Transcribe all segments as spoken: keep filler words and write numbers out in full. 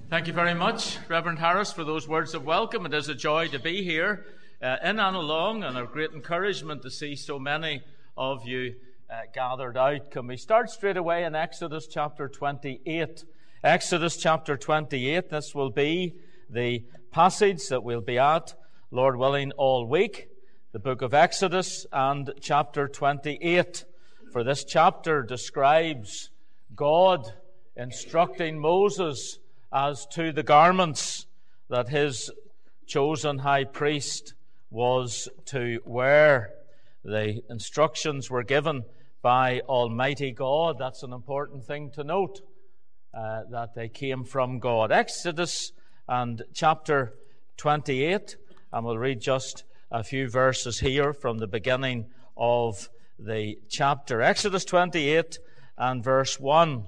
Thank you very much, Reverend Harris, for those words of welcome. It is a joy to be here uh, in and along, and a great encouragement to see so many of you uh, gathered out. Can we start straight away in Exodus chapter twenty-eight? Exodus chapter twenty-eight, this will be the passage that we'll be at, Lord willing, all week. The book of Exodus and chapter twenty-eight. For this chapter describes God instructing Moses as to the garments that his chosen high priest was to wear. The instructions were given by Almighty God. That's an important thing to note, uh, that they came from God. Exodus and chapter twenty-eight, and we'll read just a few verses here from the beginning of the chapter. Exodus twenty-eight and verse one.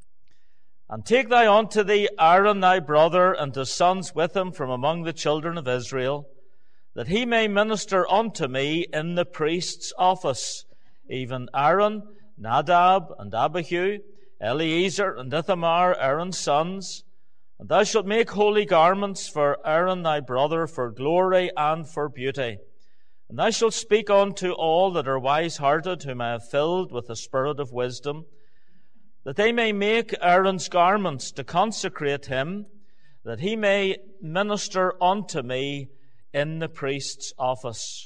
And take thou unto thee Aaron thy brother, and his sons with him from among the children of Israel, that he may minister unto me in the priest's office, even Aaron, Nadab, and Abihu, Eleazar, and Ithamar, Aaron's sons. And thou shalt make holy garments for Aaron thy brother, for glory and for beauty. And thou shalt speak unto all that are wise-hearted, whom I have filled with the spirit of wisdom, that they may make Aaron's garments to consecrate him, that he may minister unto me in the priest's office.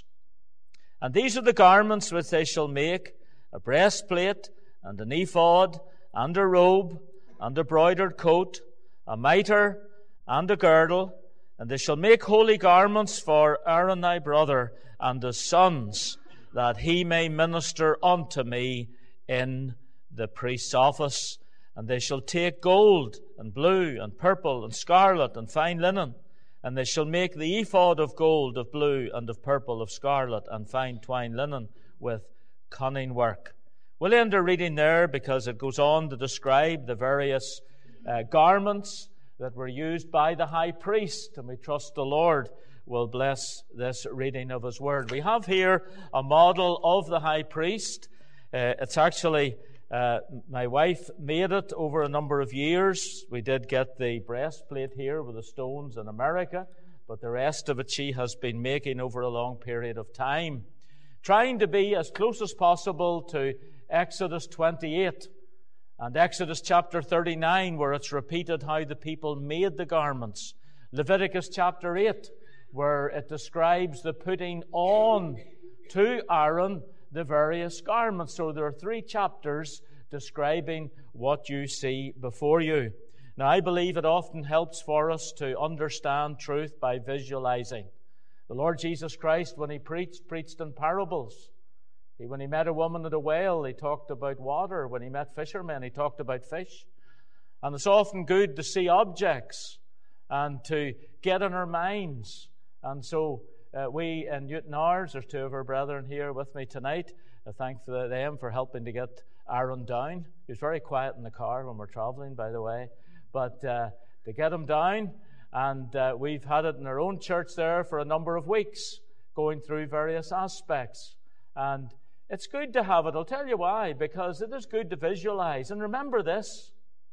And these are the garments which they shall make: a breastplate, and an ephod, and a robe, and a broidered coat, a mitre, and a girdle. And they shall make holy garments for Aaron thy brother and his sons, that he may minister unto me in the priest's office. And they shall take gold, and blue, and purple, and scarlet, and fine linen. And they shall make the ephod of gold, of blue, and of purple, of scarlet, and fine twined linen, with cunning work. We'll end our reading there, because it goes on to describe the various uh, garments that were used by the high priest. And we trust the Lord will bless this reading of His Word. We have here a model of the high priest. Uh, it's actually... Uh, my wife made it over a number of years. We did get the breastplate here with the stones in America, but the rest of it she has been making over a long period of time, trying to be as close as possible to Exodus twenty-eight and Exodus chapter thirty-nine, where it's repeated how the people made the garments. Leviticus chapter eight, where it describes the putting on to Aaron the various garments. So there are three chapters describing what you see before you. Now, I believe it often helps for us to understand truth by visualizing. The Lord Jesus Christ, when He preached, preached in parables. He, when He met a woman at a well, He talked about water. When He met fishermen, He talked about fish. And it's often good to see objects and to get in our minds. And so Uh, we in Newton Ours, there's two of our brethren here with me tonight. I thank for them for helping to get Aaron down. He was very quiet in the car when we're traveling, by the way. But uh, to get him down, and uh, we've had it in our own church there for a number of weeks, going through various aspects. And it's good to have it. I'll tell you why. Because it is good to visualize. And remember this.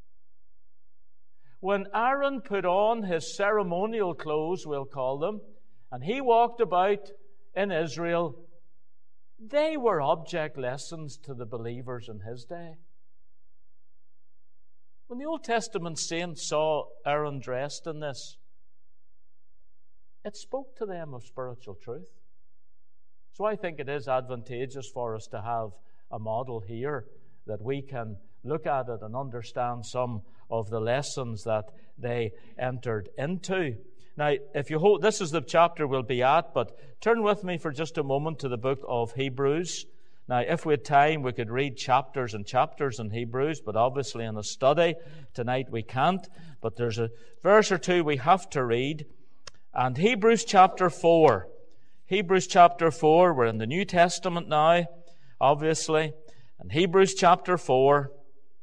When Aaron put on his ceremonial clothes, we'll call them, and he walked about in Israel, they were object lessons to the believers in his day. When the Old Testament saints saw Aaron dressed in this, it spoke to them of spiritual truth. So I think it is advantageous for us to have a model here that we can look at it and understand some of the lessons that they entered into. Now, if you hold, this is the chapter we'll be at, but turn with me for just a moment to the book of Hebrews. Now, if we had time, we could read chapters and chapters in Hebrews, but obviously in a study tonight we can't. But there's a verse or two we have to read. And Hebrews chapter four. Hebrews chapter four, we're in the New Testament now, obviously. And Hebrews chapter four.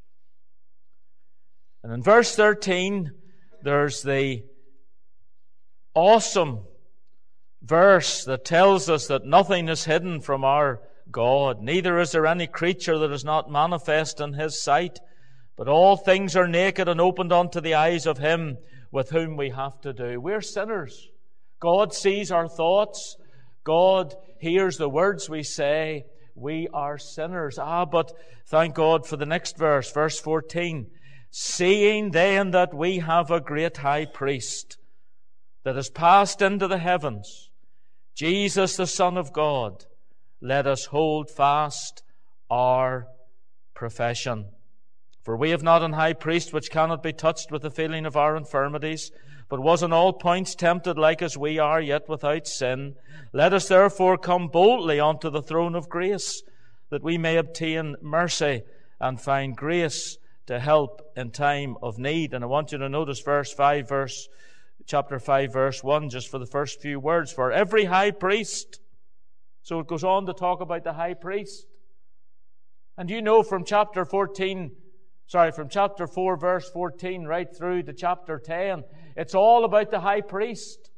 And in verse thirteen, there's the awesome verse that tells us that nothing is hidden from our God. Neither is there any creature that is not manifest in His sight, but all things are naked and opened unto the eyes of Him with whom we have to do. We're sinners. God sees our thoughts. God hears the words we say. We are sinners. Ah, but thank God for the next verse, verse fourteen. Seeing then that we have a great high priest that has passed into the heavens, Jesus the Son of God, let us hold fast our profession. For we have not an high priest which cannot be touched with the feeling of our infirmities, but was in all points tempted like as we are, yet without sin. Let us therefore come boldly unto the throne of grace, that we may obtain mercy and find grace to help in time of need. And I want you to notice verse five, verse chapter five, verse one, just for the first few words. For every high priest. So it goes on to talk about the high priest. And you know from chapter fourteen, sorry, from chapter four, verse fourteen, right through to chapter ten, it's all about the high priest.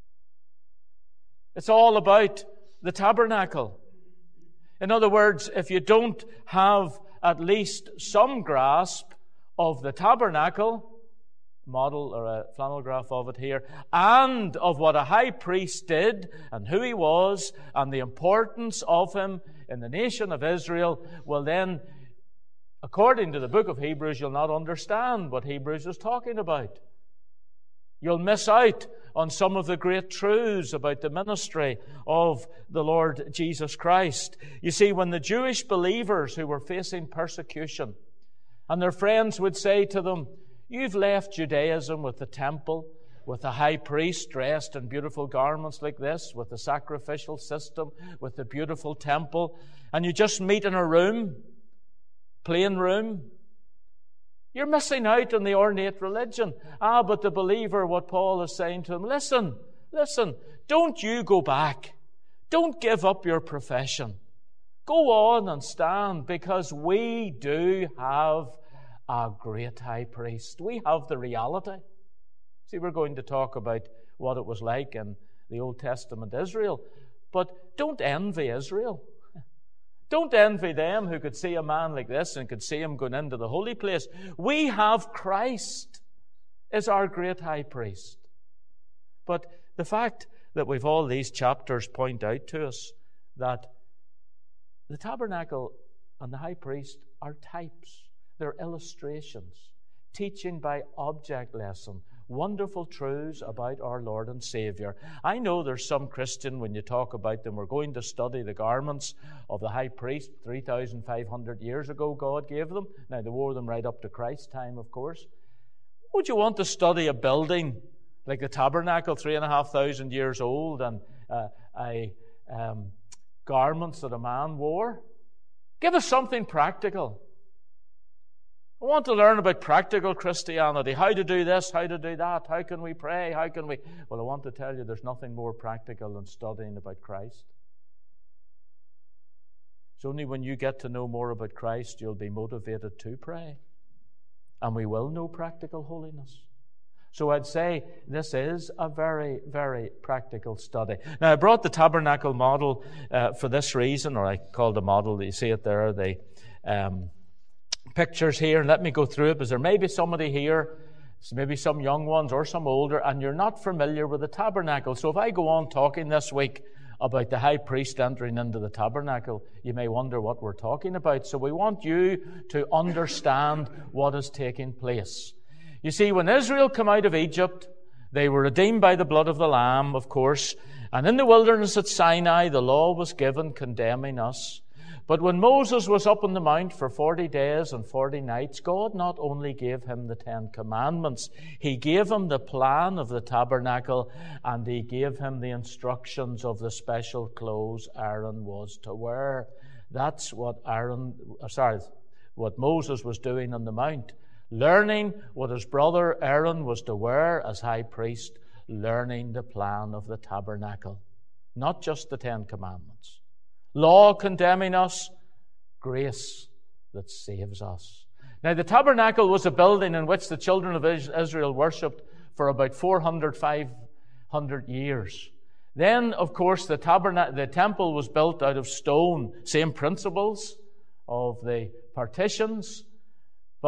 It's all about the tabernacle. In other words, if you don't have at least some grasp of the tabernacle, model or a flannel graph of it here, and of what a high priest did and who he was and the importance of him in the nation of Israel, well then, according to the book of Hebrews, you'll not understand what Hebrews is talking about. You'll miss out on some of the great truths about the ministry of the Lord Jesus Christ. You see, when the Jewish believers who were facing persecution, and their friends would say to them, you've left Judaism with the temple, with the high priest dressed in beautiful garments like this, with the sacrificial system, with the beautiful temple, and you just meet in a room, plain room. You're missing out on the ornate religion. Ah, but the believer, what Paul is saying to him, listen, listen, don't you go back. Don't give up your profession. Go on and stand, because we do have a great high priest. We have the reality. See, we're going to talk about what it was like in the Old Testament Israel, but don't envy Israel. Don't envy them who could see a man like this and could see him going into the holy place. We have Christ as our great high priest. But the fact that we've all these chapters point out to us that the tabernacle and the high priest are types. They're illustrations, teaching by object lesson, wonderful truths about our Lord and Savior. I know there's some Christian, when you talk about them, we're going to study the garments of the high priest three thousand five hundred years ago God gave them. Now, they wore them right up to Christ's time, of course. Would you want to study a building like the tabernacle, three and a half thousand years old, and uh, a, um, garments that a man wore? Give us something practical. I want to learn about practical Christianity. How to do this, how to do that, how can we pray, how can we... Well, I want to tell you there's nothing more practical than studying about Christ. It's only when you get to know more about Christ you'll be motivated to pray. And we will know practical holiness. So I'd say this is a very, very practical study. Now, I brought the tabernacle model uh, for this reason, or I called the model, you see it there, the... Um, pictures here, and let me go through it, because there may be somebody here, maybe some young ones or some older, and you're not familiar with the tabernacle. So if I go on talking this week about the high priest entering into the tabernacle, you may wonder what we're talking about. So we want you to understand what is taking place. You see, when Israel came out of Egypt, they were redeemed by the blood of the Lamb, of course, and in the wilderness at Sinai, the law was given condemning us. But when Moses was up on the mount for forty days and forty nights, God not only gave him the Ten Commandments, He gave him the plan of the tabernacle, and He gave him the instructions of the special clothes Aaron was to wear. That's what Aaron, sorry, what Moses was doing on the mount. Learning what his brother Aaron was to wear as high priest, learning the plan of the tabernacle. Not just the Ten Commandments. Law condemning us, grace that saves us. Now, the tabernacle was a building in which the children of Israel worshipped for about four hundred, five hundred years. Then, of course, the tabernacle, the temple was built out of stone. Same principles of the partitions. But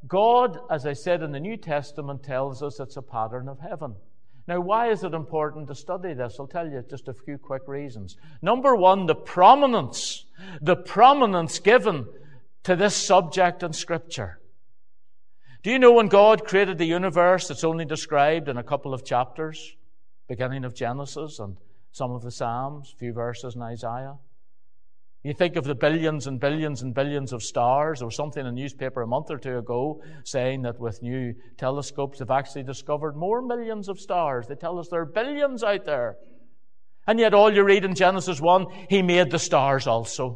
God, as I said in the New Testament, tells us it's a pattern of heaven. Now, why is it important to study this? I'll tell you just a few quick reasons. Number one, the prominence, the prominence given to this subject in Scripture. Do you know when God created the universe, it's only described in a couple of chapters, beginning of Genesis and some of the Psalms, a few verses in Isaiah? You think of the billions and billions and billions of stars. There was something in a newspaper a month or two ago saying that with new telescopes they've actually discovered more millions of stars. They tell us there are billions out there. And yet all you read in Genesis one, He made the stars also.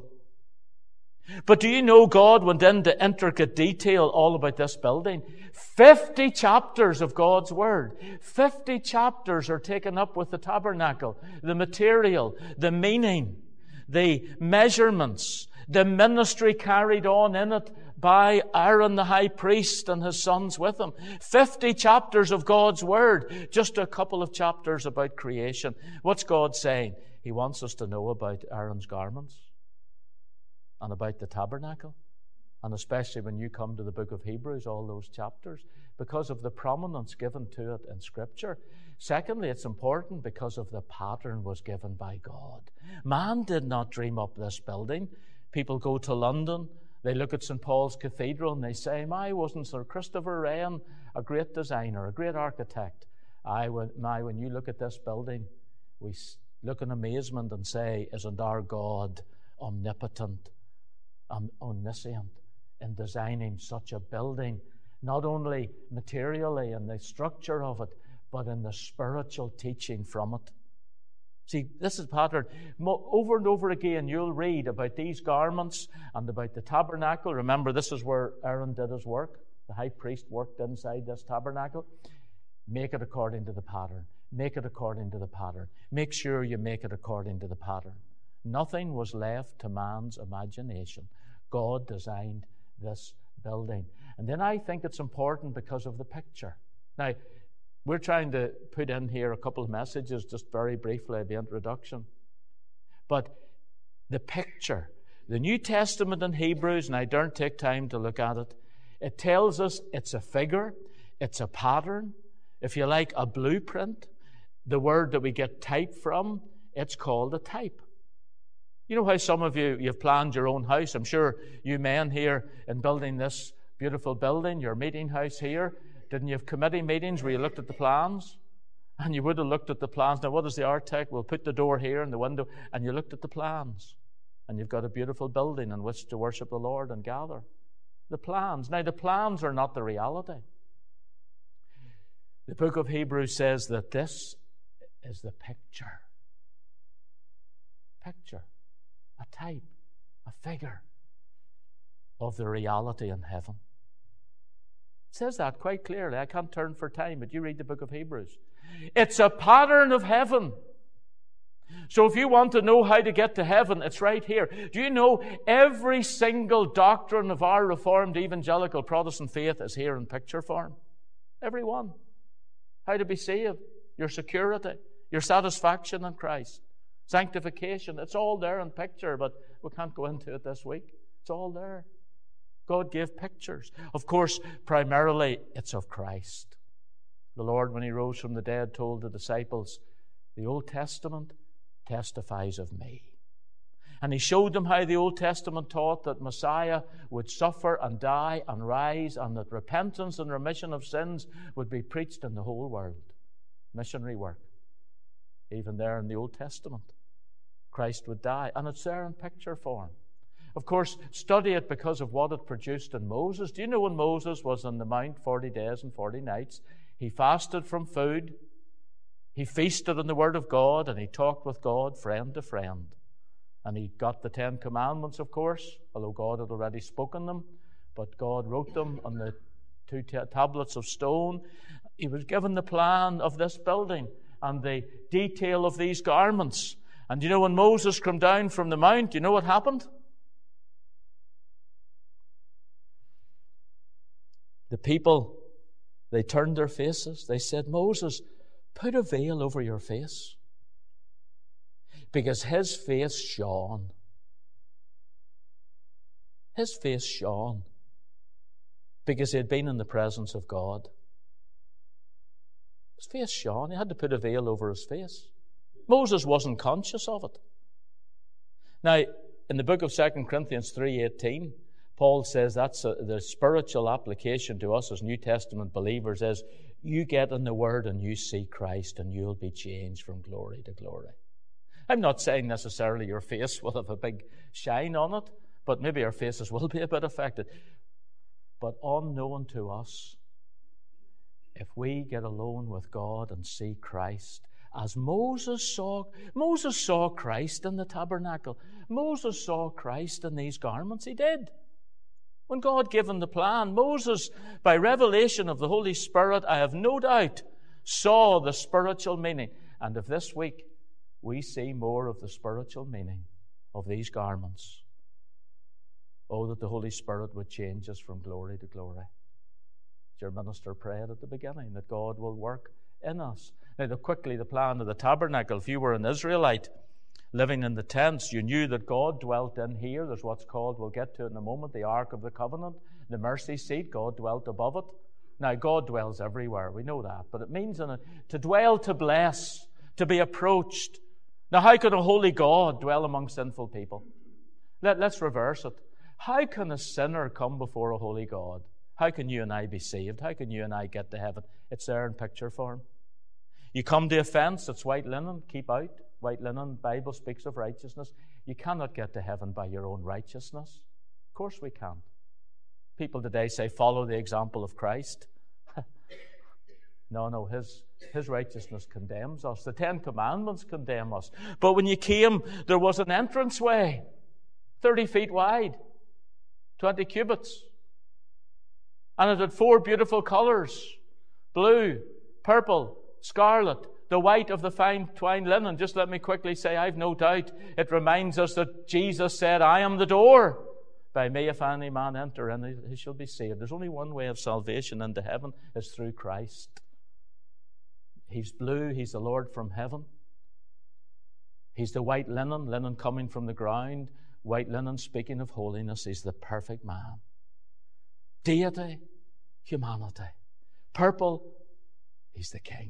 But do you know God went into intricate detail all about this building? Fifty chapters of God's Word. Fifty chapters are taken up with the tabernacle, the material, the meaning, the measurements, the ministry carried on in it by Aaron the high priest and his sons with him. Fifty chapters of God's Word, just a couple of chapters about creation. What's God saying? He wants us to know about Aaron's garments and about the tabernacle. And especially when you come to the book of Hebrews, all those chapters, because of the prominence given to it in Scripture. Secondly, it's important because of the pattern was given by God. Man did not dream up this building. People go to London, they look at Saint Paul's Cathedral and they say, my, wasn't Sir Christopher Wren a great designer, a great architect? I, my, when you look at this building, we look in amazement and say, isn't our God omnipotent, um, omniscient in designing such a building, not only materially in the structure of it, but in the spiritual teaching from it. See, this is pattern. Over and over again, you'll read about these garments and about the tabernacle. Remember, this is where Aaron did his work. The high priest worked inside this tabernacle. Make it according to the pattern. Make it according to the pattern. Make sure you make it according to the pattern. Nothing was left to man's imagination. God designed this building. And then I think it's important because of the picture. Now, we're trying to put in here a couple of messages, just very briefly, the introduction. But the picture, the New Testament in Hebrews, and I don't take time to look at it, it tells us it's a figure, it's a pattern, if you like, a blueprint. The word that we get type from, it's called a type. You know how some of you, you've planned your own house. I'm sure you men here in building this beautiful building, your meeting house here, didn't you have committee meetings where you looked at the plans? And you would have looked at the plans. Now, what does the architect? We'll put the door here and the window. And you looked at the plans. And you've got a beautiful building in which to worship the Lord and gather. The plans. Now, the plans are not the reality. The book of Hebrews says that this is the picture. Picture. A type. A figure of the reality in heaven. It says that quite clearly. I can't turn for time, but you read the book of Hebrews. It's a pattern of heaven. So if you want to know how to get to heaven, it's right here. Do you know every single doctrine of our Reformed Evangelical Protestant faith is here in picture form? Every one. How to be saved, your security, your satisfaction in Christ, sanctification. It's all there in picture, but we can't go into it this week. It's all there. God gave pictures. Of course, primarily, it's of Christ. The Lord, when He rose from the dead, told the disciples, the Old Testament testifies of me. And He showed them how the Old Testament taught that Messiah would suffer and die and rise, and that repentance and remission of sins would be preached in the whole world. Missionary work. Even there in the Old Testament, Christ would die. And it's there in picture form. Of course, study it because of what it produced in Moses. Do you know when Moses was on the mount forty days and forty nights, he fasted from food, he feasted on the Word of God, and he talked with God friend to friend. And he got the Ten Commandments, of course, although God had already spoken them, but God wrote them on the two t- tablets of stone. He was given the plan of this building and the detail of these garments. And you know, when Moses came down from the mount, you know what happened? The people, they turned their faces. They said, Moses, put a veil over your face. Because his face shone. His face shone. because he had been in the presence of God. His face shone. He had to put a veil over his face. Moses wasn't conscious of it. Now, in the book of Second Corinthians three eighteen, Paul says that's a, the spiritual application to us as New Testament believers is, you get in the Word and you see Christ and you'll be changed from glory to glory. I'm not saying necessarily your face will have a big shine on it, but maybe our faces will be a bit affected. But unknown to us, if we get alone with God and see Christ, as Moses saw, Moses saw Christ in the tabernacle. Moses saw Christ in these garments. He did. When God gave him the plan, Moses, by revelation of the Holy Spirit, I have no doubt, saw the spiritual meaning. And if this week we see more of the spiritual meaning of these garments, oh, that the Holy Spirit would change us from glory to glory. Your minister prayed at the beginning that God will work in us. Now, the, quickly, the plan of the tabernacle, if you were an Israelite living in the tents, you knew that God dwelt in here. There's what's called, we'll get to it in a moment, the Ark of the Covenant, the mercy seat. God dwelt above it. Now, God dwells everywhere. We know that. But it means in a, to dwell, to bless, to be approached. Now, how can a holy God dwell among sinful people? Let, let's reverse it. How can a sinner come before a holy God? How can you and I be saved? How can you and I get to heaven? It's there in picture form. You come to a fence, it's white linen, keep out. White linen, Bible speaks of righteousness. You cannot get to heaven by your own righteousness. Of course we can't. People today say, follow the example of Christ. No, no, his, his righteousness condemns us. The Ten Commandments condemn us. But when you came, there was an entranceway, thirty feet wide, twenty cubits. And it had four beautiful colors, blue, purple, scarlet, the white of the fine twined linen. Just let me quickly say, I've no doubt it reminds us that Jesus said, I am the door. By me, if any man enter in, he shall be saved. There's only one way of salvation into heaven, is through Christ. He's blue, he's the Lord from heaven. He's the white linen, linen coming from the ground. White linen, speaking of holiness, he's the perfect man. Deity, humanity. Purple, he's the King.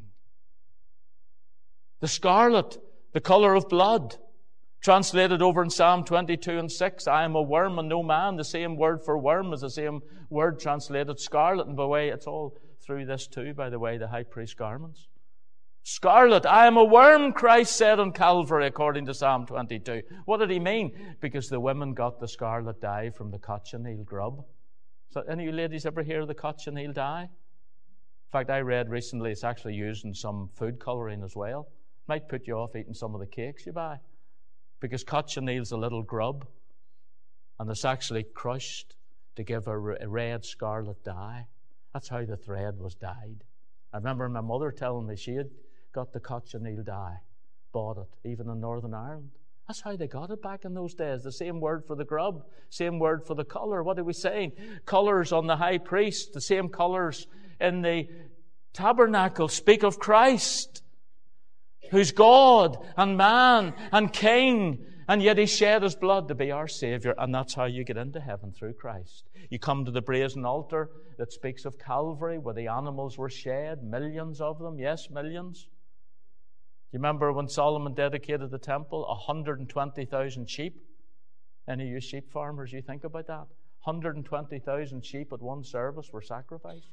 The scarlet, the color of blood. Translated over in Psalm twenty-two and six, I am a worm and no man. The same word for worm is the same word translated scarlet. And by the way, it's all through this too, by the way, the high priest garments. Scarlet, I am a worm, Christ said on Calvary, according to Psalm twenty-two. What did he mean? Because the women got the scarlet dye from the cochineal grub. So any of you ladies ever hear of the cochineal dye? In fact, I read recently it's actually used in some food colouring as well. Might put you off eating some of the cakes you buy. Because cochineal's a little grub, and it's actually crushed to give a red scarlet dye. That's how the thread was dyed. I remember my mother telling me she had got the cochineal dye, bought it, even in Northern Ireland. That's how they got it back in those days. The same word for the grub, same word for the colour. What are we saying? Colours on the high priest, the same colours in the tabernacle speak of Christ, who's God and man and King, and yet he shed his blood to be our Saviour, and that's how you get into heaven, through Christ. You come to the brazen altar that speaks of Calvary, where the animals were shed, millions of them, yes, millions. Do you remember when Solomon dedicated the temple? one hundred twenty thousand sheep. Any of you sheep farmers, you think about that? one hundred twenty thousand sheep at one service were sacrificed.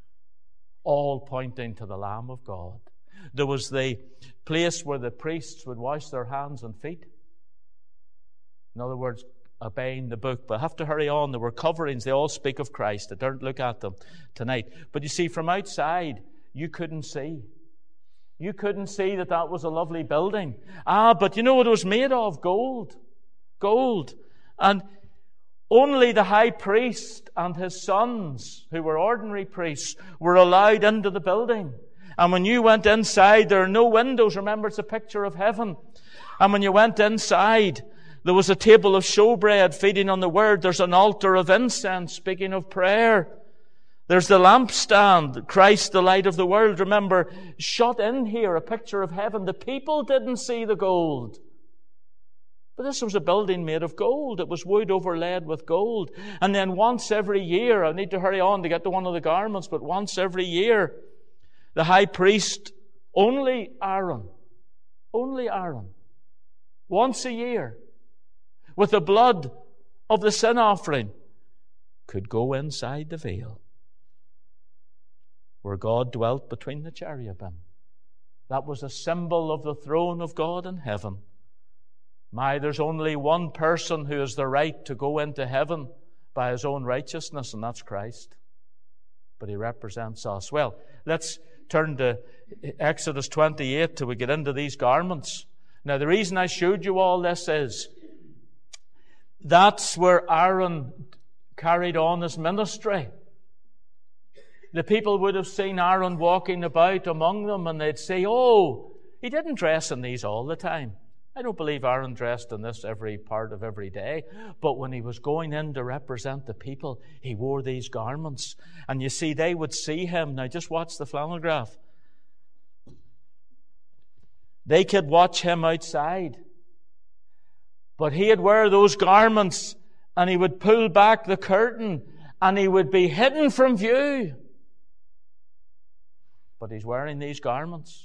All pointing to the Lamb of God. There was the place where the priests would wash their hands and feet. In other words, obeying the book. But I have to hurry on. There were coverings. They all speak of Christ. I don't look at them tonight. But you see, from outside, you couldn't see. You couldn't see that that was a lovely building. Ah, but you know what it was made of? Gold. Gold. And only the high priest and his sons, who were ordinary priests, were allowed into the building. And when you went inside, there are no windows. Remember, it's a picture of heaven. And when you went inside, there was a table of showbread feeding on the Word. There's an altar of incense, speaking of prayer. There's the lampstand, Christ, the light of the world. Remember, shut in here, a picture of heaven. The people didn't see the gold, But this was a building made of gold. It was wood overlaid with gold. And then once every year, I need to hurry on to get to one of the garments, but once every year, the high priest, only Aaron, only Aaron, once a year, with the blood of the sin offering, could go inside the veil where God dwelt between the cherubim. That was a symbol of the throne of God in heaven. My, there's only one person who has the right to go into heaven by his own righteousness, and that's Christ. But he represents us. Well, let's turn to Exodus twenty-eight till we get into these garments. Now, the reason I showed you all this is that's where Aaron carried on his ministry. The people would have seen Aaron walking about among them, and they'd say, oh, he didn't dress in these all the time. I don't believe Aaron dressed in this every part of every day. But when he was going in to represent the people, he wore these garments. And you see, they would see him. Now, just watch the flannel graph. They could watch him outside. But he'd wear those garments, and he would pull back the curtain, and he would be hidden from view. But he's wearing these garments.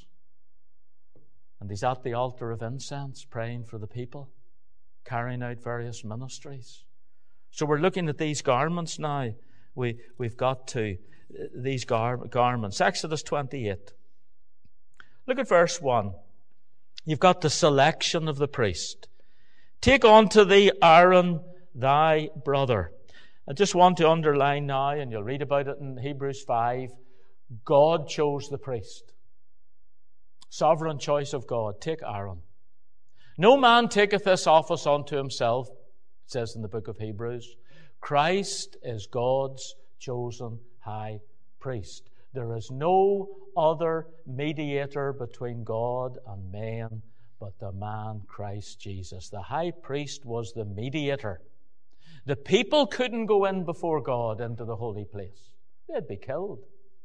And he's at the altar of incense, praying for the people, carrying out various ministries. So we're looking at these garments now. We, we've got to these gar- garments. Exodus twenty-eight. Look at verse one. You've got the selection of the priest. Take unto thee Aaron thy brother. I just want to underline now, and you'll read about it in Hebrews five, God chose the priest. Sovereign choice of God. Take Aaron. No man taketh this office unto himself, it says in the book of Hebrews. Christ is God's chosen high priest. There is no other mediator between God and man but the man Christ Jesus. The high priest was the mediator. The people couldn't go in before God into the holy place. They'd be killed.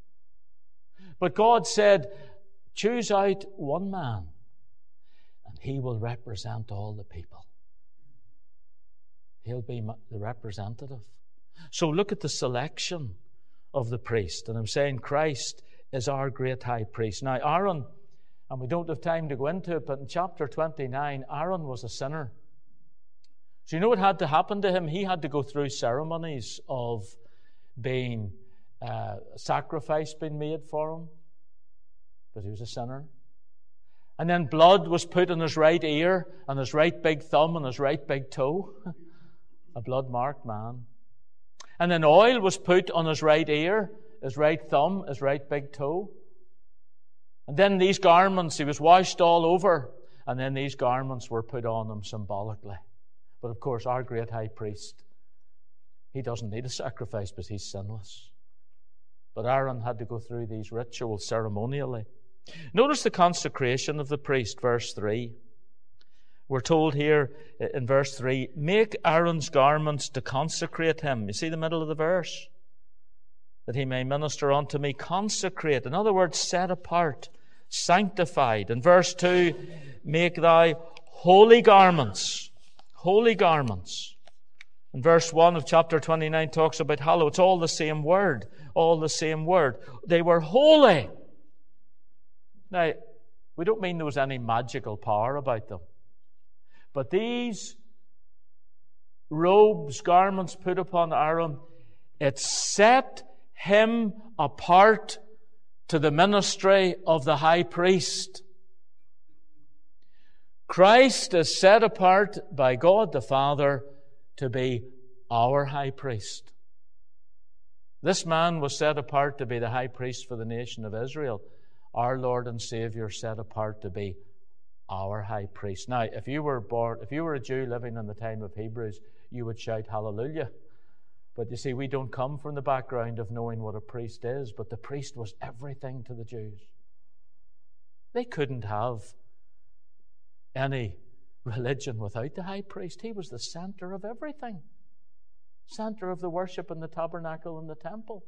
But God said, choose out one man, and he will represent all the people. He'll be the representative. So look at the selection of the priest. And I'm saying Christ is our great high priest. Now, Aaron, and we don't have time to go into it, but in chapter twenty-nine, Aaron was a sinner. So you know what had to happen to him? He had to go through ceremonies of being uh, sacrifice being made for him. But he was a sinner. And then blood was put on his right ear and his right big thumb and his right big toe. A blood-marked man. And then oil was put on his right ear, his right thumb, his right big toe. And then these garments, he was washed all over. And then these garments were put on him symbolically. But of course, our great high priest, he doesn't need a sacrifice because he's sinless. But Aaron had to go through these rituals ceremonially. Notice the consecration of the priest, verse three. We're told here in verse three, make Aaron's garments to consecrate him. You see the middle of the verse? That he may minister unto me. Consecrate. In other words, set apart, sanctified. In verse two, make thy holy garments. Holy garments. In verse one of chapter twenty-nine talks about hallow. It's all the same word. All the same word. They were holy. Now, we don't mean there was any magical power about them. But these robes, garments put upon Aaron, it set him apart to the ministry of the high priest. Christ is set apart by God the Father to be our high priest. This man was set apart to be the high priest for the nation of Israel. Our Lord and Savior set apart to be our high priest. Now, if you were born, if you were a Jew living in the time of Hebrews, you would shout hallelujah. But you see, we don't come from the background of knowing what a priest is, but the priest was everything to the Jews. They couldn't have any religion without the high priest. He was the center of everything. Center of the worship in the tabernacle and the temple.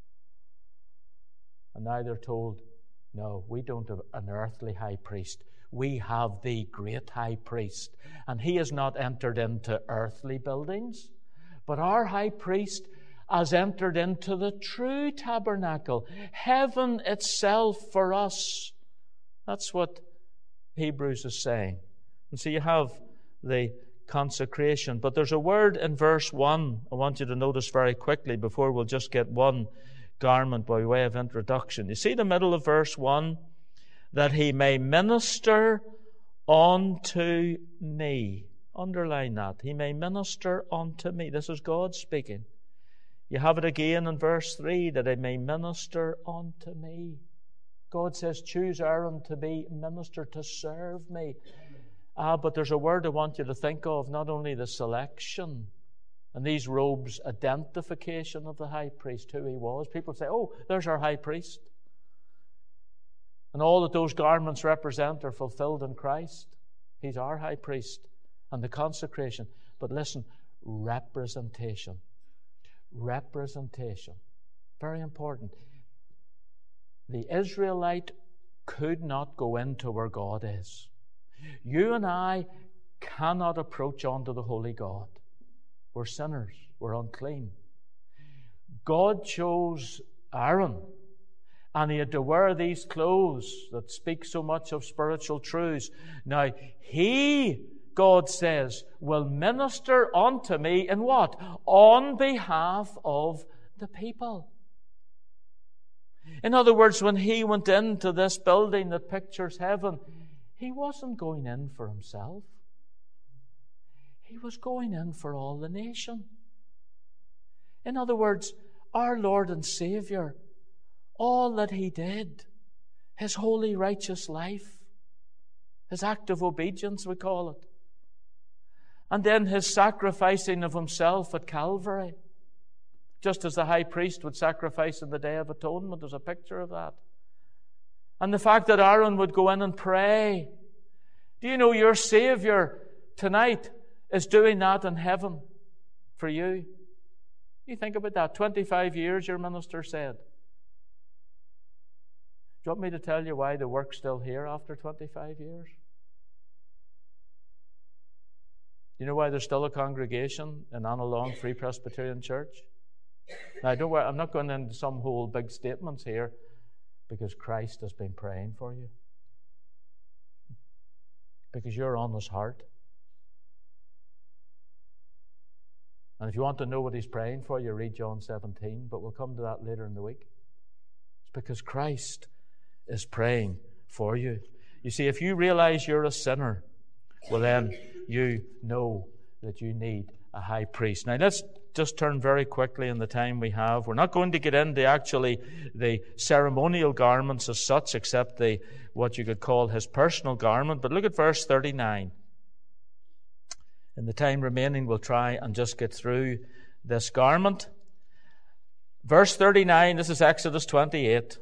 And now they're told, no, we don't have an earthly high priest. we have the great high priest. And he has not entered into earthly buildings, but our high priest has entered into the true tabernacle, heaven itself for us. That's what Hebrews is saying. And so you have the consecration. But there's a word in verse one I want you to notice very quickly before we'll just get one garment by way of introduction. You see the middle of verse one? That he may minister unto me. Underline that. He may minister unto me. This is God speaking. You have it again in verse three, that he may minister unto me. God says, choose Aaron to be minister, to serve me. Ah, but there's a word I want you to think of, not only the selection and these robes, identification of the high priest, who he was. People say, oh, there's our high priest. And all that those garments represent are fulfilled in Christ. He's our high priest. And the consecration. But listen, representation. Representation. Very important. The Israelite could not go into where God is. You and I cannot approach unto the holy God. We're sinners. We're unclean. God chose Aaron, and he had to wear these clothes that speak so much of spiritual truths. Now, he, God says, will minister unto me in what? On behalf of the people. In other words, when he went into this building that pictures heaven, he wasn't going in for himself. He was going in for all the nation. In other words, our Lord and Savior, all that he did, his holy righteous life, his act of obedience, we call it, and then his sacrificing of himself at Calvary, just as the high priest would sacrifice in the Day of Atonement. There's a picture of that. And the fact that Aaron would go in and pray. Do you know your Savior tonight is doing that in heaven for you? You think about that. twenty-five years, your minister said. Do you want me to tell you why the work's still here after twenty-five years? Do you know why there's still a congregation in Annalong Free Presbyterian Church? Now, don't worry, I'm not going into some whole big statements here, because Christ has been praying for you. Because you're on his heart. And if you want to know what he's praying for, you read John seventeen, but we'll come to that later in the week. It's because Christ is praying for you. You see, if you realize you're a sinner, well then you know that you need a high priest. Now let's just turn very quickly in the time we have. We're not going to get into actually the ceremonial garments as such, except the what you could call his personal garment. But look at verse thirty-nine. In the time remaining, we'll try and just get through this garment. Verse thirty-nine, this is Exodus twenty-eight.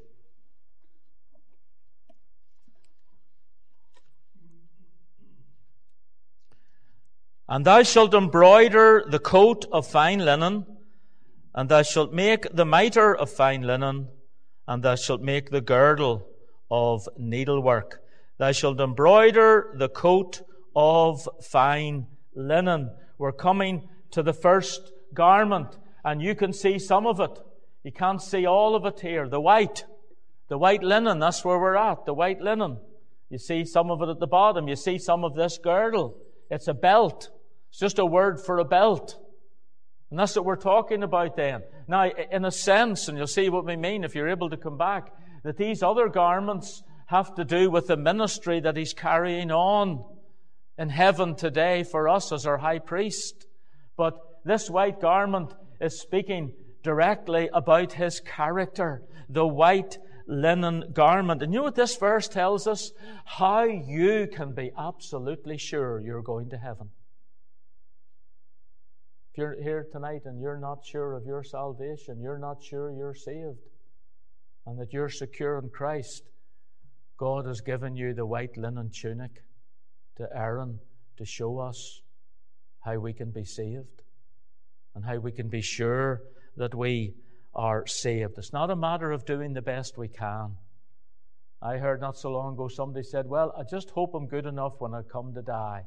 And thou shalt embroider the coat of fine linen, and thou shalt make the mitre of fine linen, and thou shalt make the girdle of needlework. Thou shalt embroider the coat of fine linen. We're coming to the first garment, and you can see some of it. You can't see all of it here. The white, the white linen, that's where we're at, the white linen. You see some of it at the bottom. You see some of this girdle. It's a belt. It's just a word for a belt. And that's what we're talking about then. Now, in a sense, and you'll see what we mean if you're able to come back, that these other garments have to do with the ministry that he's carrying on in heaven today for us as our high priest. But this white garment is speaking directly about his character, the white linen garment. And you know what this verse tells us? How you can be absolutely sure you're going to heaven. If you're here tonight and you're not sure of your salvation, you're not sure you're saved, and that you're secure in Christ, God has given you the white linen tunic to Aaron to show us how we can be saved and how we can be sure that we are saved. It's not a matter of doing the best we can I heard not so long ago somebody said, well, I just hope I'm good enough when I come to die.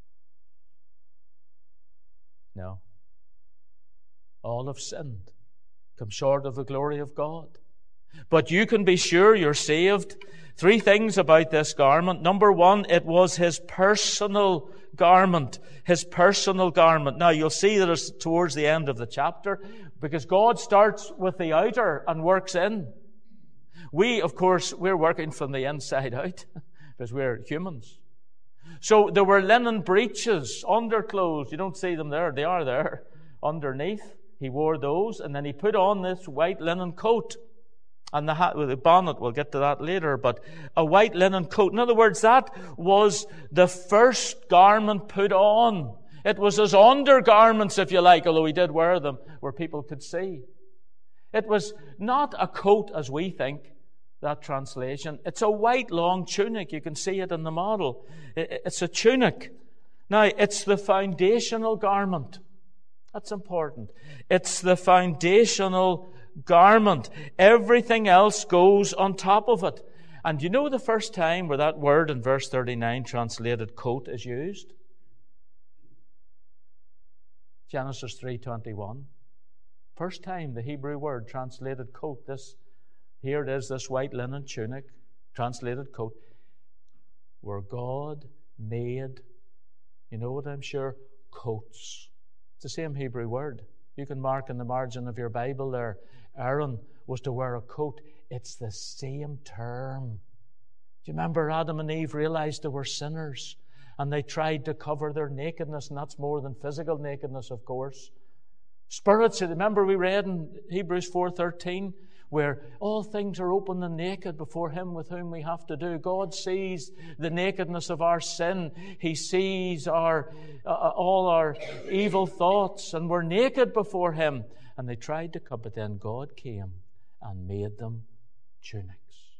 No. All have sinned, come short of the glory of God. But you can be sure you're saved. Three things about this garment. Number one, it was His personal garment. His personal garment. Now, you'll see that it's towards the end of the chapter, because God starts with the outer and works in. We, of course, we're working from the inside out, because we're humans. So there were linen breeches, underclothes. You don't see them there. They are there underneath. He wore those, and then he put on this white linen coat. And the hat with the bonnet, we'll get to that later, but a white linen coat. In other words, that was the first garment put on. It was his undergarments, if you like, although he did wear them where people could see. It was not a coat as we think, that translation. It's a white long tunic. You can see it in the model. It's a tunic. Now, it's the foundational garment. That's important. It's the foundational garment. Everything else goes on top of it. And you know the first time where that word in verse thirty-nine, translated coat, is used? Genesis three twenty-one. First time the Hebrew word translated coat. This, here it is, this white linen tunic, translated coat, where God made, you know what I'm sure, coats. It's the same Hebrew word. You can mark in the margin of your Bible there, Aaron was to wear a coat. It's the same term. Do you remember Adam and Eve realized they were sinners and they tried to cover their nakedness, and that's more than physical nakedness, of course. Spiritually, remember we read in Hebrews four thirteen where all things are open and naked before Him with whom we have to do. God sees the nakedness of our sin. He sees our uh, all our evil thoughts, and we're naked before Him. And they tried to cover, but then God came and made them tunics,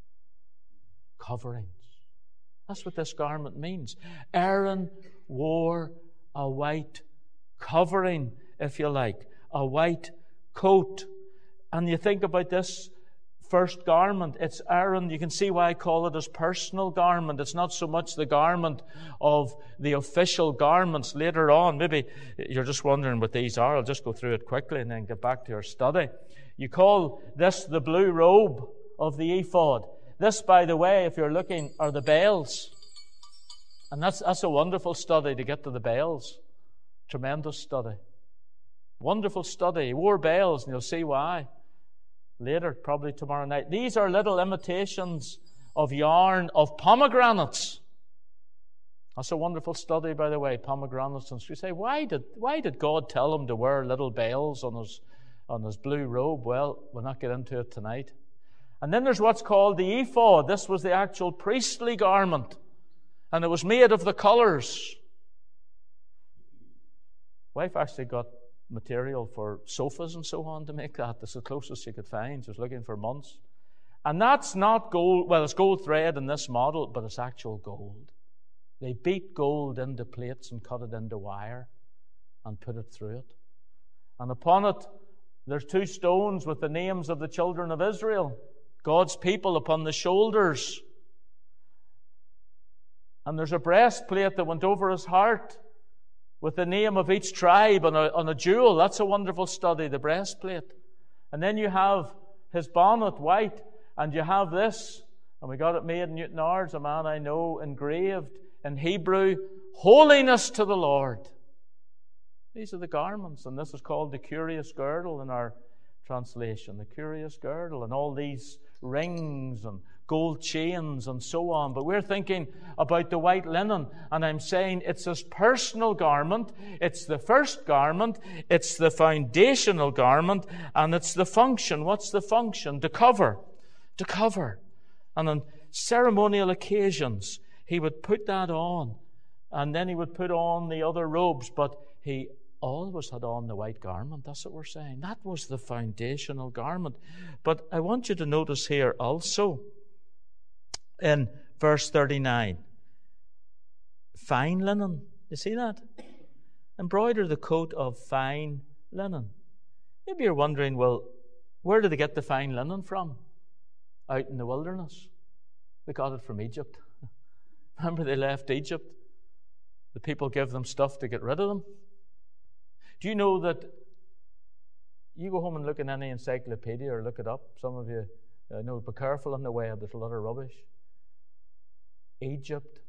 coverings. That's what this garment means. Aaron wore a white covering, if you like, a white coat. And you think about this first garment, it's Aaron. You can see why I call it his personal garment. It's not so much the garment of the official garments later on. Maybe you're just wondering what these are. I'll just go through it quickly and then get back to your study. You call this the blue robe of the ephod. This, by the way, if you're looking, are the bells. And that's, that's a wonderful study to get to the bells. Tremendous study. Wonderful study. He wore bells, and you'll see why later, probably tomorrow night. These are little imitations of yarn of pomegranates. That's a wonderful study, by the way, pomegranates. And you say, why did why did God tell him to wear little bells on his on his blue robe? Well, we'll not get into it tonight. And then there's what's called the ephod. This was the actual priestly garment, and it was made of the colors. Wife actually got material for sofas and so on to make that. That's the closest she could find. She was looking for months. And that's not gold. Well, it's gold thread in this model, but it's actual gold. They beat gold into plates and cut it into wire and put it through it. And upon it, there's two stones with the names of the children of Israel, God's people, upon the shoulders. And there's a breastplate that went over his heart with the name of each tribe on a, on a jewel. That's a wonderful study, the breastplate. And then you have his bonnet, white, and you have this, and we got it made in Newtownards, a man I know, engraved in Hebrew, holiness to the Lord. These are the garments, and this is called the curious girdle in our translation, the curious girdle, and all these rings and gold chains and so on. But we're thinking about the white linen, and I'm saying it's his personal garment, it's the first garment, it's the foundational garment, and it's the function. What's the function? To cover. To cover. And on ceremonial occasions, he would put that on, and then he would put on the other robes, but he always had on the white garment. That's what we're saying. That was the foundational garment. But I want you to notice here also, in verse thirty-nine, fine linen. You see that? Embroider the coat of fine linen. Maybe you're wondering, well, where did they get the fine linen from? Out in the wilderness. They got it from Egypt. Remember, they left Egypt. The people give them stuff to get rid of them. Do you know that you go home and look in any encyclopedia or look it up? Some of you uh, know, be careful on the web. There's a lot of rubbish. Egypt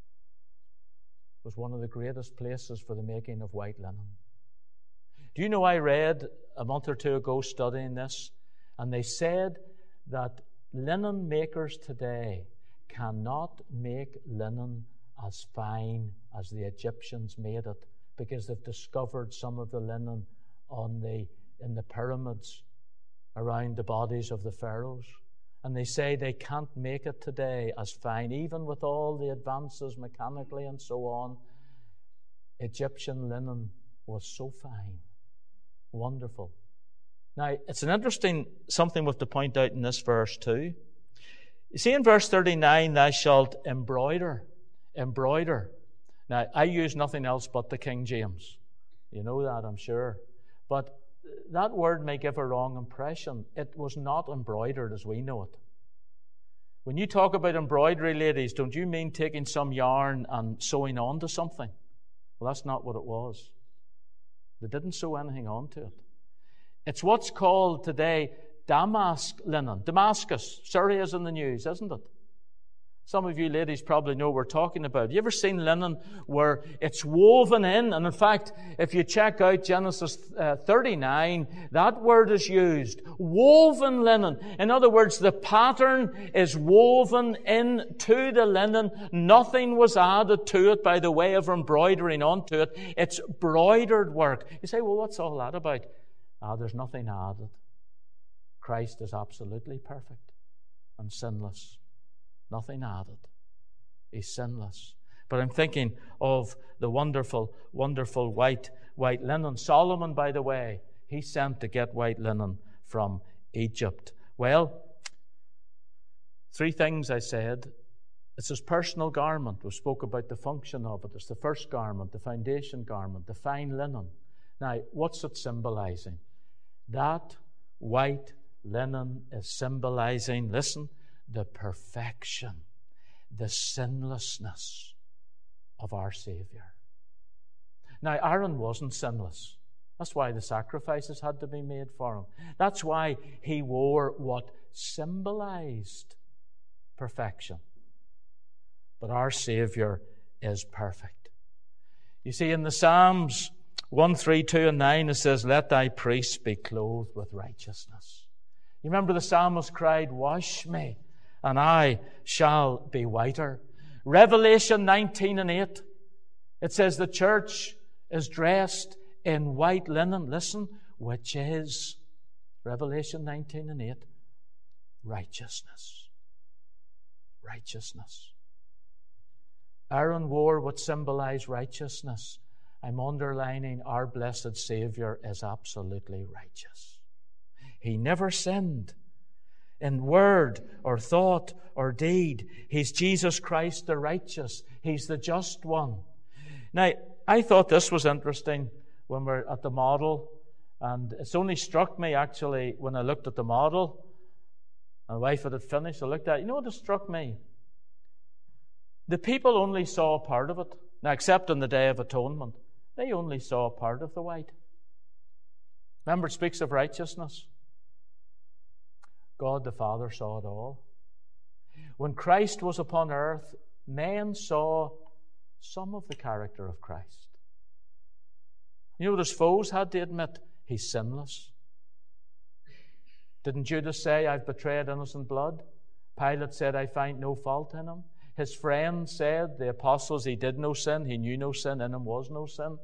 was one of the greatest places for the making of white linen. Do you know, I read a month or two ago studying this, and they said that linen makers today cannot make linen as fine as the Egyptians made it, because they've discovered some of the linen on the in the pyramids around the bodies of the pharaohs. And they say they can't make it today as fine, even with all the advances mechanically and so on. Egyptian linen was so fine, wonderful. Now, it's an interesting something we have to point out in this verse too. You see in verse thirty-nine, thou shalt embroider, embroider. Now, I use nothing else but the King James. You know that, I'm sure. But that word may give a wrong impression. It was not embroidered as we know it. When you talk about embroidery, ladies, don't you mean taking some yarn and sewing onto something? Well, that's not what it was. They didn't sew anything onto it. It's what's called today damask linen. Damascus. Syria's in the news, isn't it? Some of you ladies probably know what we're talking about. You ever seen linen where it's woven in? And in fact, if you check out Genesis uh, thirty-nine, that word is used. Woven linen. In other words, the pattern is woven into the linen. Nothing was added to it by the way of embroidering onto it. It's broidered work. You say, well, what's all that about? Ah, there's nothing added. Christ is absolutely perfect and sinless. Nothing added. He's sinless. But I'm thinking of the wonderful, wonderful white, white linen. Solomon, by the way, he sent to get white linen from Egypt. Well, three things I said. It's his personal garment. We spoke about the function of it. It's the first garment, the foundation garment, the fine linen. Now, what's it symbolizing? That white linen is symbolizing, listen, the perfection, the sinlessness of our Savior. Now, Aaron wasn't sinless. That's why the sacrifices had to be made for him. That's why he wore what symbolized perfection. But our Savior is perfect. You see, in the Psalms one, three, two, and nine, it says, let thy priests be clothed with righteousness. You remember the psalmist cried, wash me, and I shall be whiter. Revelation nineteen and eight, it says the church is dressed in white linen, listen, which is, Revelation nineteen and eight, righteousness. Righteousness. Aaron wore what symbolized righteousness. I'm underlining our blessed Savior is absolutely righteous. He never sinned in word or thought or deed. He's Jesus Christ the righteous. He's the just one. Now, I thought this was interesting when we're at the model, and it's only struck me actually when I looked at the model. My wife had it finished. I looked at it. You know what it struck me? The people only saw a part of it. Now, except on the Day of Atonement, they only saw a part of the white. Remember, it speaks of righteousness. God the Father saw it all. When Christ was upon earth, men saw some of the character of Christ. You know what his foes had to admit? He's sinless. Didn't Judas say, I've betrayed innocent blood? Pilate said, I find no fault in him. His friends said, the apostles, he did no sin, he knew no sin, in him was no sin.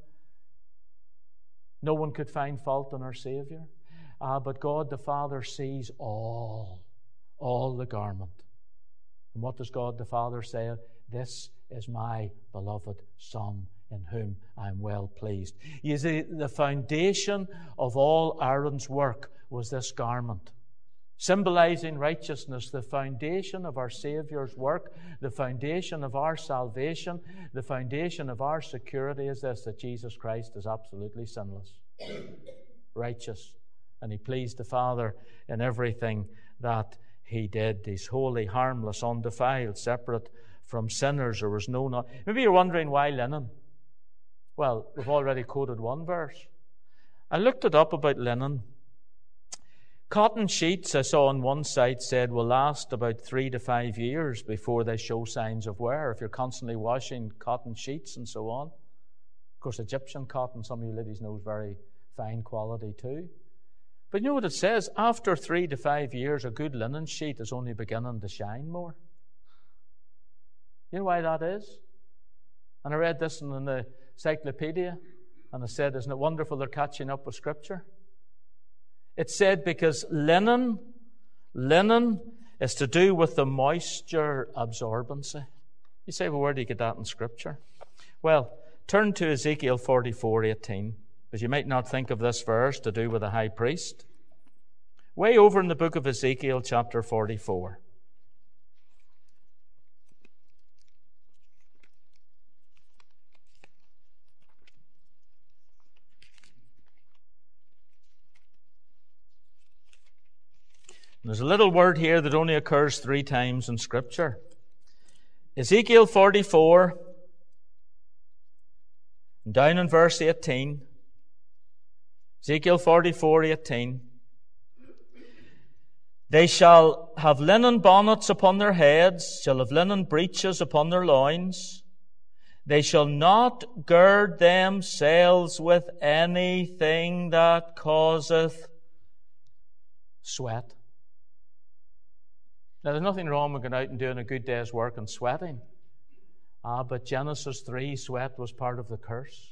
No one could find fault in our Savior. Ah, but God the Father sees all, all the garment. And what does God the Father say? This is my beloved Son, in whom I am well pleased. You see, the foundation of all Aaron's work was this garment, symbolizing righteousness. The foundation of our Savior's work, the foundation of our salvation, the foundation of our security is this, that Jesus Christ is absolutely sinless, righteous, and He pleased the Father in everything that he did. He's holy, harmless, undefiled, separate from sinners. There was no... Not... Maybe you're wondering why linen. Well, we've already quoted one verse. I looked it up about linen. Cotton sheets, I saw on one site, said will last about three to five years before they show signs of wear, if you're constantly washing cotton sheets and so on. Of course, Egyptian cotton, some of you ladies know, is very fine quality too. But you know what it says? After three to five years, a good linen sheet is only beginning to shine more. You know why that is? And I read this in the encyclopedia, and it said, isn't it wonderful they're catching up with Scripture? It said because linen, linen is to do with the moisture absorbency. You say, well, where do you get that in Scripture? Well, turn to Ezekiel forty-four eighteen, because you might not think of this verse to do with a high priest. Way over in the book of Ezekiel, chapter forty-four. There's a little word here that only occurs three times in Scripture. Ezekiel forty-four, and down in verse eighteen. Ezekiel forty-four eighteen. They shall have linen bonnets upon their heads, shall have linen breeches upon their loins. They shall not gird themselves with anything that causeth sweat. Now, there's nothing wrong with going out and doing a good day's work and sweating. Ah, but Genesis three, sweat was part of the curse.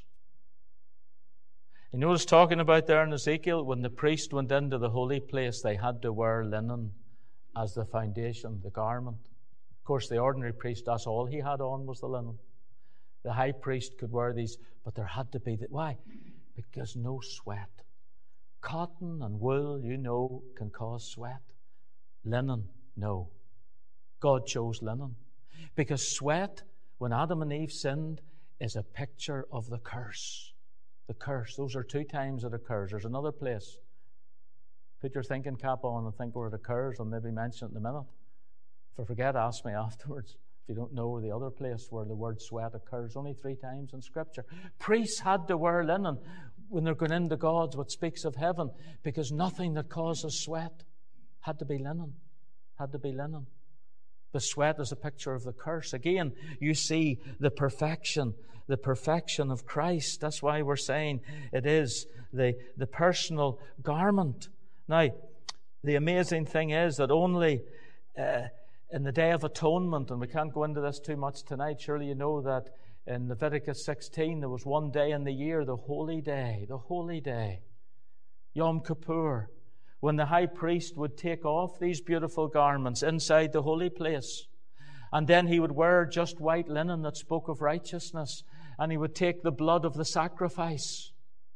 You know what it's talking about there in Ezekiel? When the priest went into the holy place, they had to wear linen as the foundation, the garment. Of course, the ordinary priest, that's all he had on was the linen. The high priest could wear these, but there had to be... The, why? Because no sweat. Cotton and wool, you know, can cause sweat. Linen, no. God chose linen. Because sweat, when Adam and Eve sinned, is a picture of the curse. The curse. Those are two times it occurs. There's another place. Put your thinking cap on and think where it occurs. I'll maybe mention it in a minute. If I forget, ask me afterwards. If you don't know the other place where the word sweat occurs, only three times in Scripture. Priests had to wear linen when they're going into God's, what speaks of heaven, because nothing that causes sweat had to be linen. Had to be linen. The sweat is a picture of the curse. Again, you see the perfection, the perfection of Christ. That's why we're saying it is the, the personal garment. Now, the amazing thing is that only uh, in the Day of Atonement, and we can't go into this too much tonight, surely you know that in Leviticus sixteen, there was one day in the year, the holy day, the holy day, Yom Kippur, when the high priest would take off these beautiful garments inside the holy place. And then he would wear just white linen that spoke of righteousness. And he would take the blood of the sacrifice.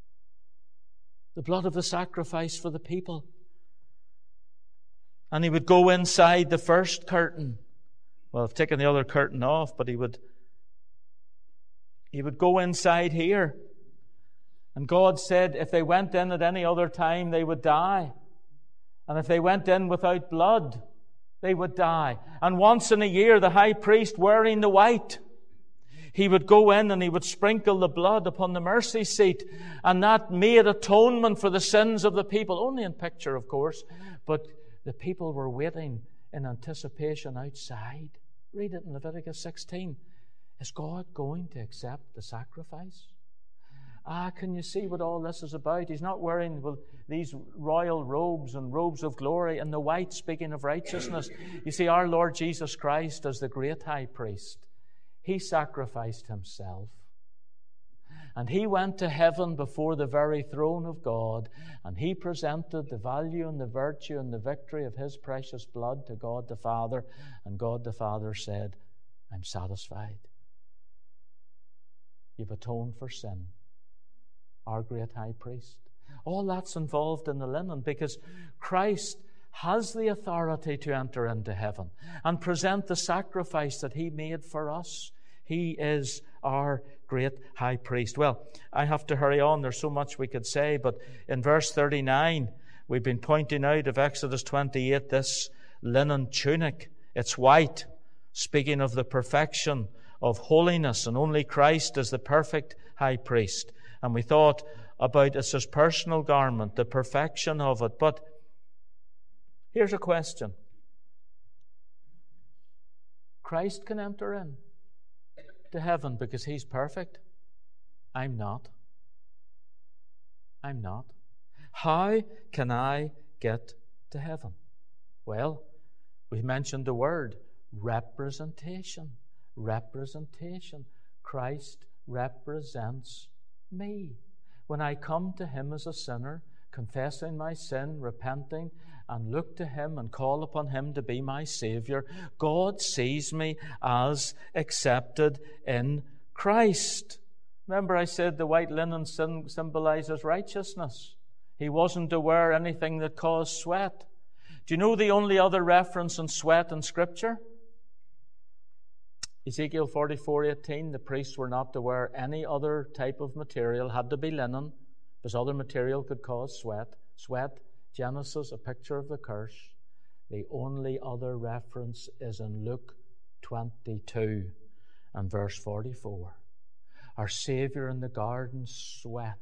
The blood of the sacrifice for the people. And he would go inside the first curtain. Well, I've taken the other curtain off, but he would, he would go inside here. And God said if they went in at any other time, they would die. And if they went in without blood, they would die. And once in a year, the high priest wearing the white, he would go in and he would sprinkle the blood upon the mercy seat. And that made atonement for the sins of the people. Only in picture, of course. But the people were waiting in anticipation outside. Read it in Leviticus sixteen. Is God going to accept the sacrifice? Ah, can you see what all this is about? He's not wearing well, these royal robes and robes of glory and the white, speaking of righteousness. You see, our Lord Jesus Christ, as the great high priest, He sacrificed Himself. And He went to heaven before the very throne of God, and He presented the value and the virtue and the victory of His precious blood to God the Father, and God the Father said, I'm satisfied. You've atoned for sin. Our great high priest. All that's involved in the linen because Christ has the authority to enter into heaven and present the sacrifice that He made for us. He is our great high priest. Well, I have to hurry on. There's so much we could say, but in verse thirty-nine, we've been pointing out of Exodus twenty-eight this linen tunic. It's white, speaking of the perfection of holiness, and only Christ is the perfect high priest. And we thought about it's his personal garment, the perfection of it. But here's a question. Christ can enter in to heaven because he's perfect. I'm not. I'm not. How can I get to heaven? Well, we mentioned the word representation. Representation. Christ represents me. When I come to him as a sinner, confessing my sin, repenting, and look to him and call upon him to be my Savior, God sees me as accepted in Christ. Remember I said the white linen symbolizes righteousness. He wasn't to wear anything that caused sweat. Do you know the only other reference on sweat in Scripture? Ezekiel forty-four eighteen, the priests were not to wear any other type of material, had to be linen, because other material could cause sweat. Sweat, Genesis, a picture of the curse. The only other reference is in Luke twenty-two and verse forty-four. Our Savior in the garden sweat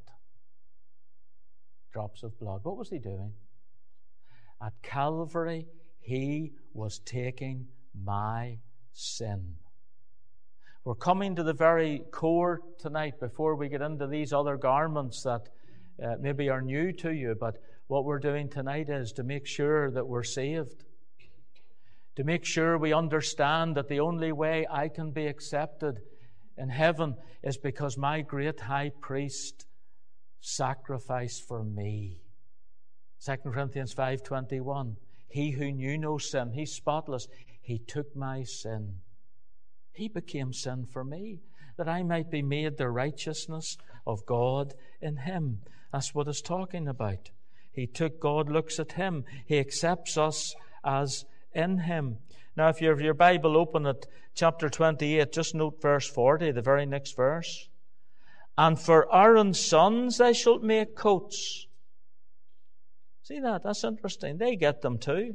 drops of blood. What was he doing? At Calvary, he was taking my sin. We're coming to the very core tonight before we get into these other garments that uh, maybe are new to you. But what we're doing tonight is to make sure that we're saved. To make sure we understand that the only way I can be accepted in heaven is because my great high priest sacrificed for me. Second Corinthians five twenty-one. He who knew no sin, he's spotless, he took my sin. He became sin for me, that I might be made the righteousness of God in him. That's what it's talking about. He took, God looks at him. He accepts us as in him. Now, if you have your Bible open at chapter twenty-eight, just note verse forty, the very next verse. And for Aaron's sons they shall make coats. See that? That's interesting. They get them too.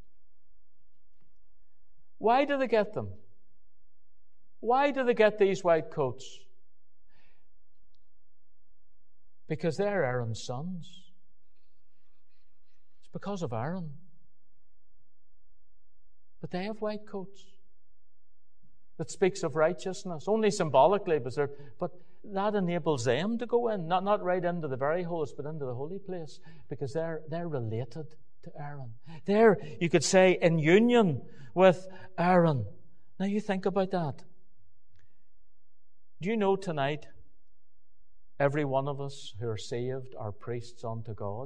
Why do they get them? Why do they get these white coats? Because they're Aaron's sons. It's because of Aaron. But they have white coats. That speaks of righteousness, only symbolically, but, but that enables them to go in, not, not right into the very holiest, but into the holy place, because they're, they're related to Aaron. They're, you could say, in union with Aaron. Now you think about that. Do you know tonight, every one of us who are saved are priests unto God?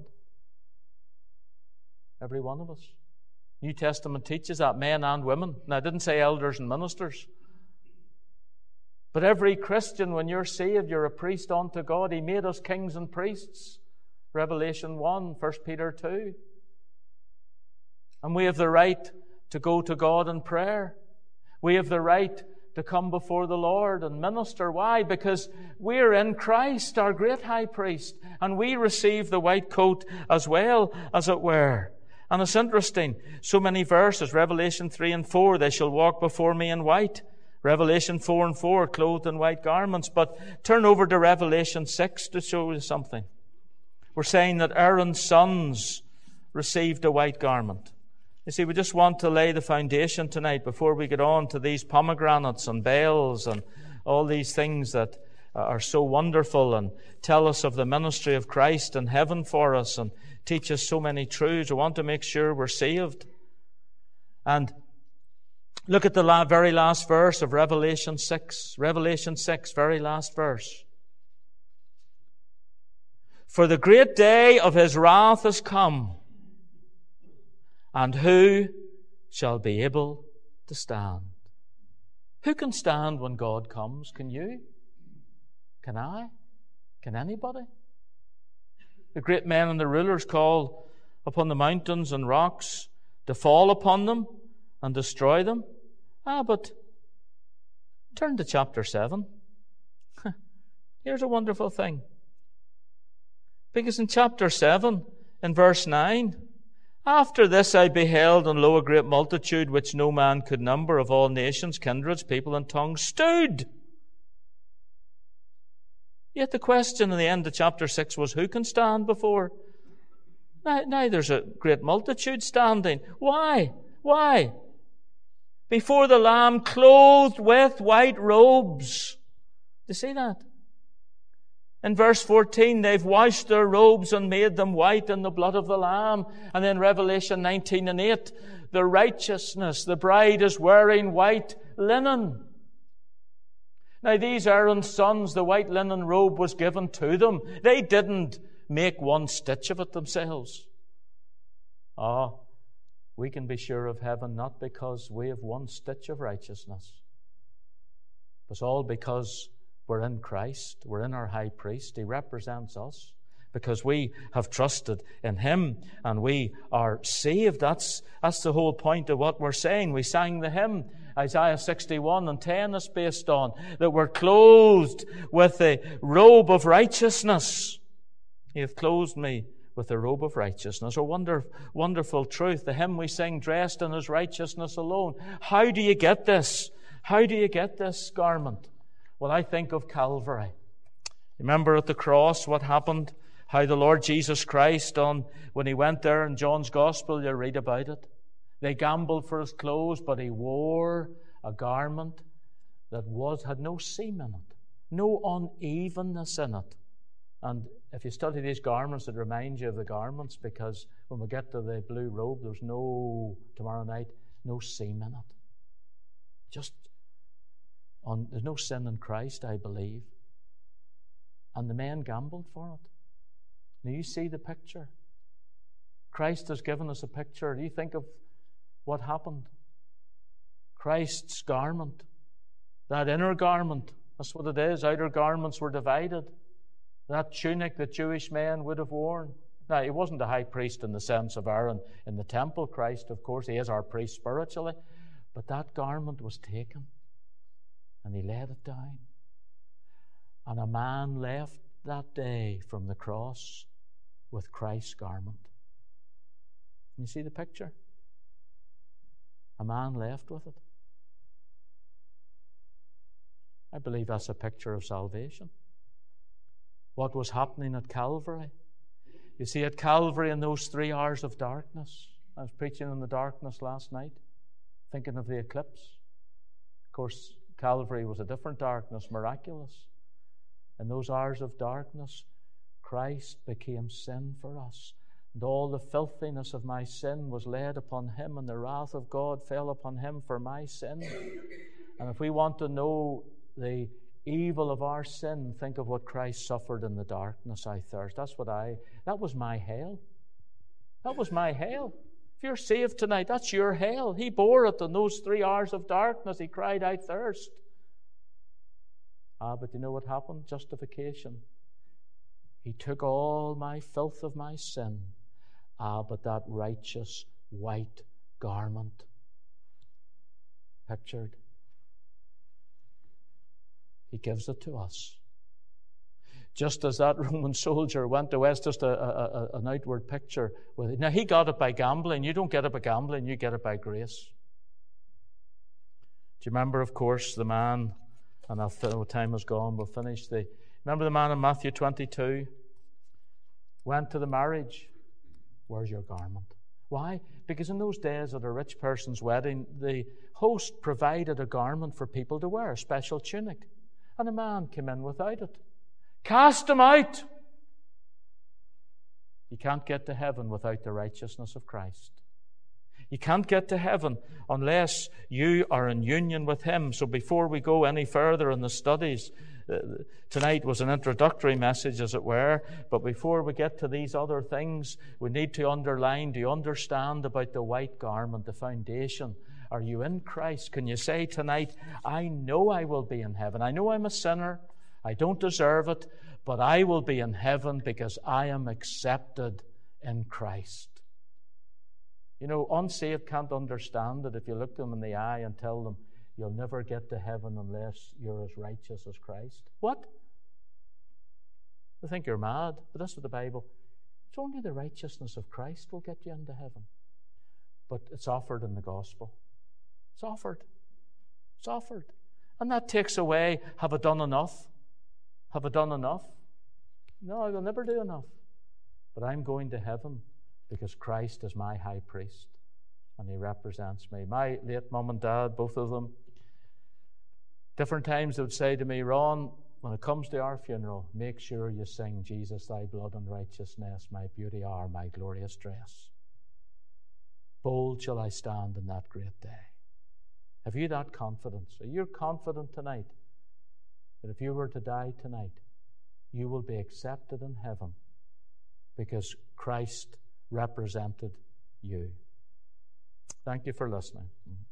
Every one of us. New Testament teaches that, men and women. Now, I didn't say elders and ministers. But every Christian, when you're saved, you're a priest unto God. He made us kings and priests. Revelation one, First Peter two. And we have the right to go to God in prayer. We have the right to come before the Lord and minister. Why? Because we're in Christ, our great high priest, and we receive the white coat as well, as it were. And it's interesting, so many verses, Revelation three and four, they shall walk before me in white. Revelation four and four, clothed in white garments. But turn over to Revelation six to show you something. We're saying that Aaron's sons received a white garment. You see, we just want to lay the foundation tonight before we get on to these pomegranates and bells and all these things that are so wonderful and tell us of the ministry of Christ in heaven for us and teach us so many truths. We want to make sure we're saved. And look at the very last verse of Revelation six. Revelation six, very last verse. For the great day of his wrath is come, and who shall be able to stand? Who can stand when God comes? Can you? Can I? Can anybody? The great men and the rulers call upon the mountains and rocks to fall upon them and destroy them. Ah, but turn to chapter seven. Here's a wonderful thing. Because in chapter seven, in verse nine, After this I beheld, and lo, a great multitude, which no man could number, of all nations, kindreds, people, and tongues, stood. Yet the question in the end of chapter six was, who can stand before? Now, now there's a great multitude standing. Why? Why? Before the Lamb, clothed with white robes. Do you see that? In verse fourteen, they've washed their robes and made them white in the blood of the Lamb. And then Revelation nineteen and eight, the righteousness, the bride is wearing white linen. Now these Aaron's sons, the white linen robe was given to them. They didn't make one stitch of it themselves. Ah, we can be sure of heaven not because we have one stitch of righteousness. It's all because we're in Christ. We're in our high priest. He represents us because we have trusted in Him and we are saved. That's, that's the whole point of what we're saying. We sang the hymn, Isaiah sixty-one and ten is based on, that we're clothed with the robe of righteousness. He hath clothed me with the robe of righteousness. A wonder, wonderful truth. The hymn we sing, dressed in His righteousness alone. How do you get this? How do you get this garment? Well, I think of Calvary. Remember at the cross what happened? How the Lord Jesus Christ, on when He went there in John's Gospel, you read about it. They gambled for His clothes, but He wore a garment that was had no seam in it, no unevenness in it. And if you study these garments, it reminds you of the garments, because when we get to the blue robe, there's no, tomorrow night, no seam in it. Just On, there's no sin in Christ, I believe. And the men gambled for it. Now you see the picture. Christ has given us a picture. Do you think of what happened? Christ's garment, that inner garment, that's what it is. Outer garments were divided. That tunic that Jewish men would have worn. Now, He wasn't a high priest in the sense of Aaron in the temple. Christ, of course, He is our priest spiritually. But that garment was taken. And He laid it down. And a man left that day from the cross with Christ's garment. You see the picture? A man left with it. I believe that's a picture of salvation. What was happening at Calvary? You see, at Calvary, in those three hours of darkness, I was preaching in the darkness last night, thinking of the eclipse. Of course, Calvary was a different darkness, miraculous. In those hours of darkness, Christ became sin for us. And all the filthiness of my sin was laid upon Him, and the wrath of God fell upon Him for my sin. And if we want to know the evil of our sin, think of what Christ suffered in the darkness. I thirst. That's what I, that was my hell. That was my hell. If you're saved tonight, that's your hell. He bore it in those three hours of darkness. He cried, I thirst. Ah, but you know what happened? Justification. He took all my filth of my sin. Ah, but that righteous white garment pictured, He gives it to us. Just as that Roman soldier went away, it's just a, a, a, an outward picture. With it. Now, he got it by gambling. You don't get it by gambling, you get it by grace. Do you remember, of course, the man, and our time has gone, we'll finish. The, remember the man in Matthew twenty-two? Went to the marriage. Where's your garment? Why? Because in those days at a rich person's wedding, the host provided a garment for people to wear, a special tunic. And a man came in without it. Cast him out! You can't get to heaven without the righteousness of Christ. You can't get to heaven unless you are in union with Him. So before we go any further in the studies, uh, tonight was an introductory message, as it were, but before we get to these other things, we need to underline, do you understand about the white garment, the foundation? Are you in Christ? Can you say tonight, I know I will be in heaven. I know I'm a sinner. I don't deserve it, but I will be in heaven because I am accepted in Christ. You know, unsaved can't understand it if you look them in the eye and tell them, you'll never get to heaven unless you're as righteous as Christ. What? They think you're mad, but that's what the Bible, it's only the righteousness of Christ will get you into heaven. but it's offered in the gospel. It's offered. It's offered. And that takes away, have I done enough? Have I done enough? No, I will never do enough. But I'm going to heaven because Christ is my high priest and he represents me. My late mum and dad, both of them, different times they would say to me, Ron, when it comes to our funeral, make sure you sing Jesus, thy blood and righteousness, my beauty are my glorious dress. Bold shall I stand in that great day. Have you that confidence? Are you confident tonight that if you were to die tonight, you will be accepted in heaven because Christ represented you? Thank you for listening.